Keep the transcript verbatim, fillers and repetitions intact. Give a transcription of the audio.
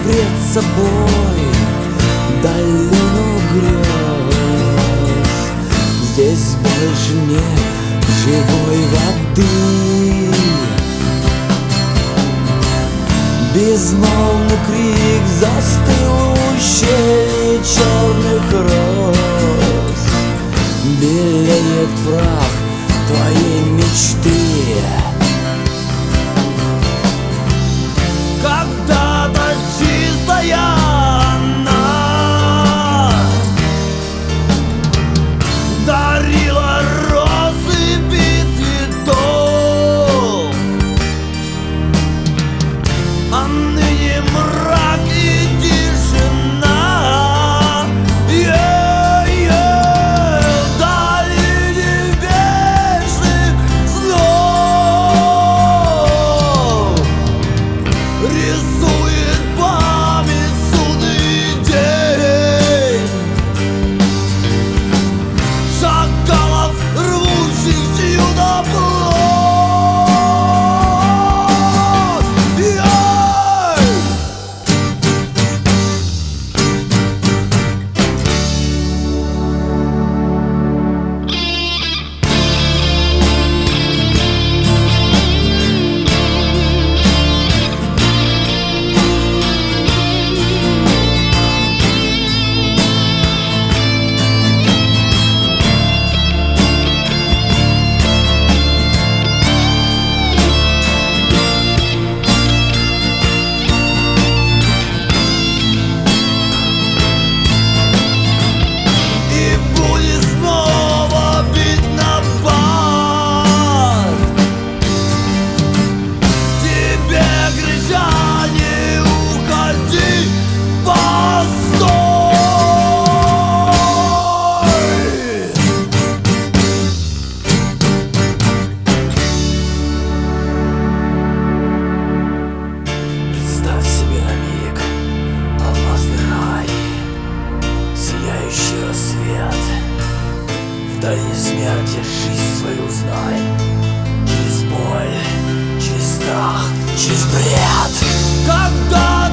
пред собой долину грез. Здесь больше нет живой воды, безмолвный крик застыл в ущелье черных роз. Белеет прах твоей мечты. Когда-то чистая она дарила розы без цветов, а ныне мрак и тишина. Рисует память судный день шакалов, рвущих чью-то плоть. Вдали смерти жизнь свою узнай. Через боль, через страх, через бред. Когда